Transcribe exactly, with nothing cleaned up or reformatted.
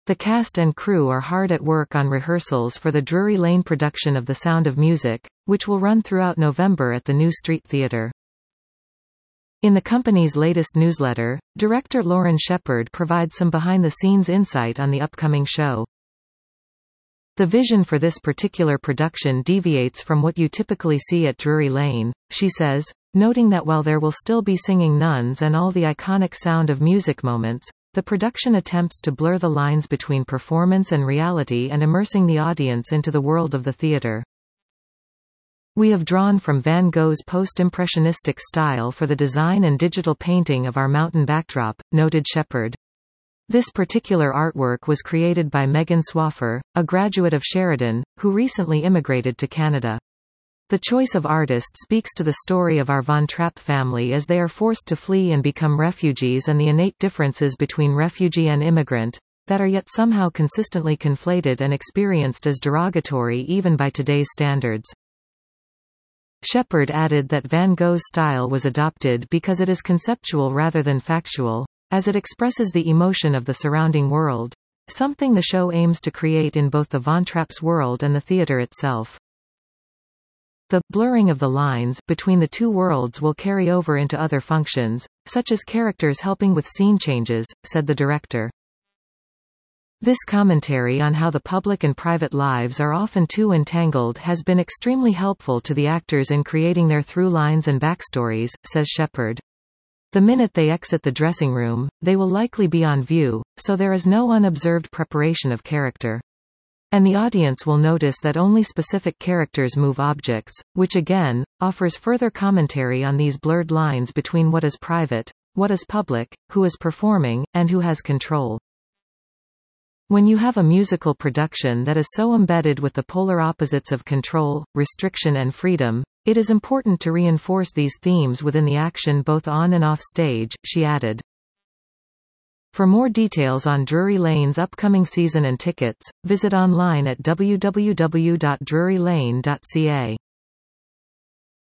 The cast and crew are hard at work on rehearsals for the Drury Lane production of The Sound of Music, which will run throughout November at the New Street Theatre. In the company's latest newsletter, director Lauren Shepard provides some behind-the-scenes insight on the upcoming show. The vision for this particular production deviates from what you typically see at Drury Lane, she says, noting that while there will still be singing nuns and all the iconic Sound of Music moments, the production attempts to blur the lines between performance and reality and immersing the audience into the world of the theatre. We have drawn from Van Gogh's post-impressionistic style for the design and digital painting of our mountain backdrop, noted Shepard. This particular artwork was created by Megan Swaffer, a graduate of Sheridan, who recently immigrated to Canada. The choice of artist speaks to the story of our Von Trapp family as they are forced to flee and become refugees, and the innate differences between refugee and immigrant, that are yet somehow consistently conflated and experienced as derogatory even by today's standards. Shepard added that Van Gogh's style was adopted because it is conceptual rather than factual, as it expresses the emotion of the surrounding world, something the show aims to create in both the Von Trapp's world and the theatre itself. The blurring of the lines between the two worlds will carry over into other functions, such as characters helping with scene changes, said the director. This commentary on how the public and private lives are often too entangled has been extremely helpful to the actors in creating their through lines and backstories, says Shepard. The minute they exit the dressing room, they will likely be on view, so there is no unobserved preparation of character. And the audience will notice that only specific characters move objects, which again, offers further commentary on these blurred lines between what is private, what is public, who is performing, and who has control. When you have a musical production that is so embedded with the polar opposites of control, restriction and freedom, it is important to reinforce these themes within the action both on and off stage, she added. For more details on Drury Lane's upcoming season and tickets, visit online at w w w dot drury lane dot c a.